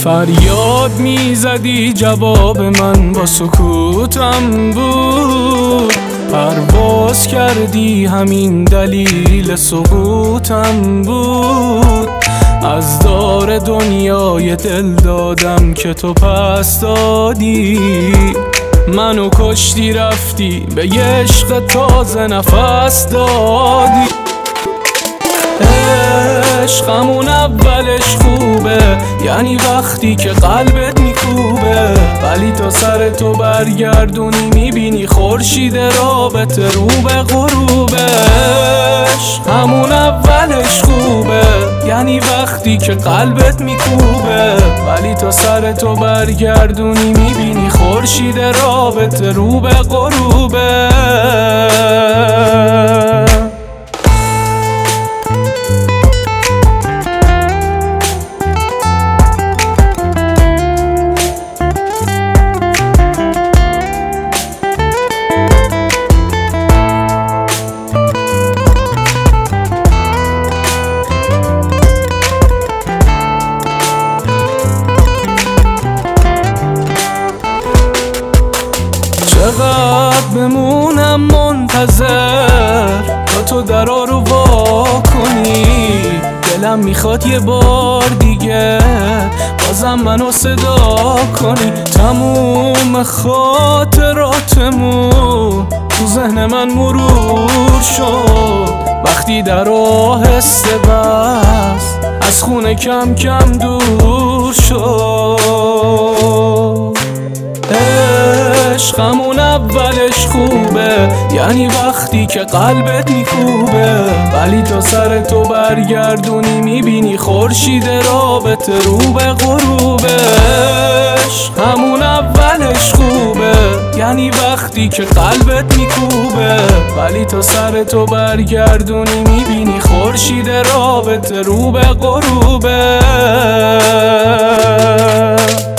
فریاد میزدی جواب من با سکوتم بود، پرواز کردی همین دلیل سقوطم بود. از دار دنیای دل دادم که تو پس دادی، منو کشتی رفتی به یه عشق تازه نفس دادی. عشقمون اولش خوبه، یعنی وقتی که قلبت میکوبه، ولی تا سر تو برگردونی میبینی خورشید رابطه رو به غروبه. عشقمون اولش خوبه، یعنی وقتی که قلبت میکوبه، ولی تا سر تو برگردونی میبینی خورشید رابطه رو به غروبه. چقدر بمونم منتظر تا تو درا رو وا کنی، دلم میخواد یه بار دیگه بازم منو صدا کنی. تموم خاطراتمون تو ذهن من مرور شد، وقتی در آهسته بس از خونه کم کم دور شد. عشقمون اولش خوبه، یعنی وقتی که قلبت میکوبه، ولی تا سر تو برگردونی میبینی خورشید رابطه رو به غروبه. عشقمون اولش خوبه، یعنی وقتی که قلبت میکوبه، ولی تا سر تو برگردونی میبینی خورشید رابطه رو به غروبه.